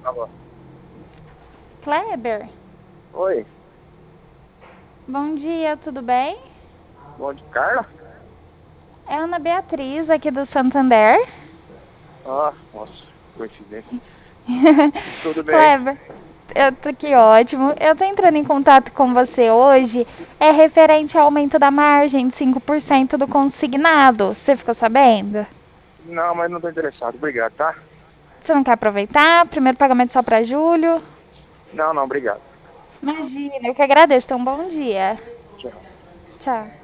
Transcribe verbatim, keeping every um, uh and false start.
Alô. Kleber, Oi, bom dia, tudo bem? bom de Carla? É a Ana Beatriz, aqui do Santander. Ah, nossa, coincidência. Tudo bem? Kleber, eu tô aqui ótimo. Eu tô entrando em contato com você hoje, é referente ao aumento da margem de cinco por cento do consignado. Você ficou sabendo? Não, mas não tô interessado. Obrigado, tá? Você não quer aproveitar? Primeiro pagamento só para julho? Não, não, obrigado. Imagina, eu que agradeço. Então, bom dia. Tchau. Tchau.